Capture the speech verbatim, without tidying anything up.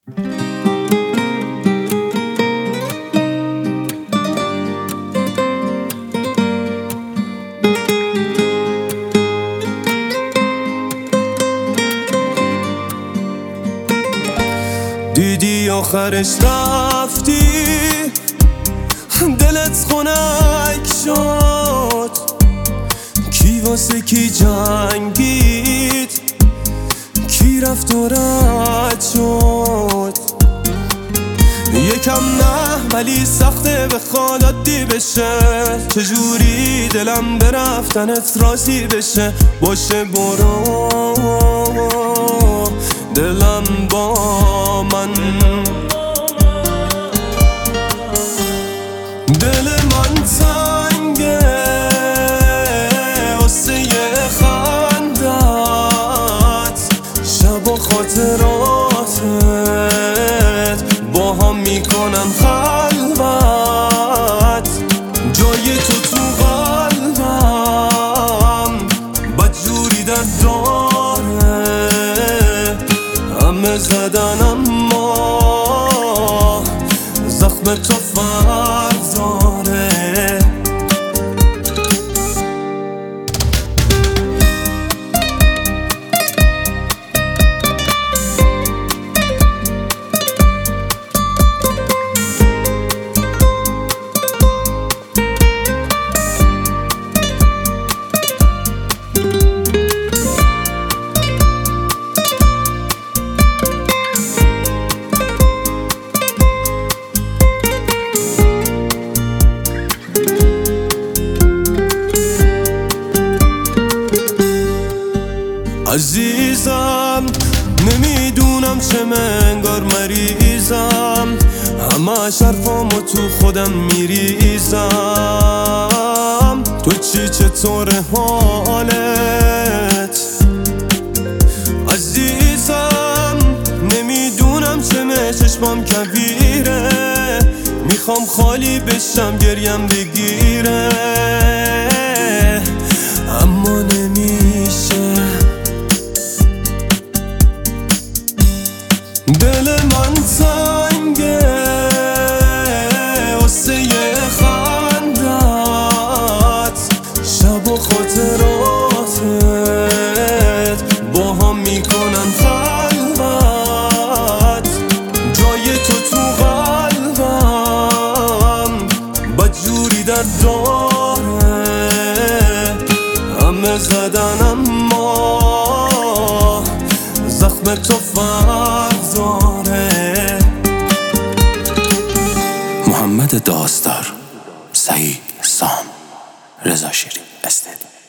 دیدی آخرش رفتی، دلت خنک شد. کی واسه کی جنگید، کی رفت و رد شد. یکم نه ولی سخته بخواد عادی بشه. چجوری دلم به رفتنت راضی بشه. باشه برو دلم با من. دل من تنگه واسه خندت، شب و خاطراتت با هم میکنن خلوت. جای تو تو قلبم بدجوری در داره. همه زدن اما زخم تو فرق داره. عزیزم نمیدونم چه منگار مریضم، همه شرفامو تو خودم میریزم. تو چی چطور حالت عزیزم؟ نمیدونم چه چشمام کبیره، میخوام خالی بشم گریم بگیره اما نمیشه. دل من تنگه واسه خندت، شب و خاطراتت با هم میکنن خلوت. جای تو تو قلبم بدجوری در داره. همه زدن اما زخم تو فرق داره. محمد داستار، سعید سام، رضا شیری استد.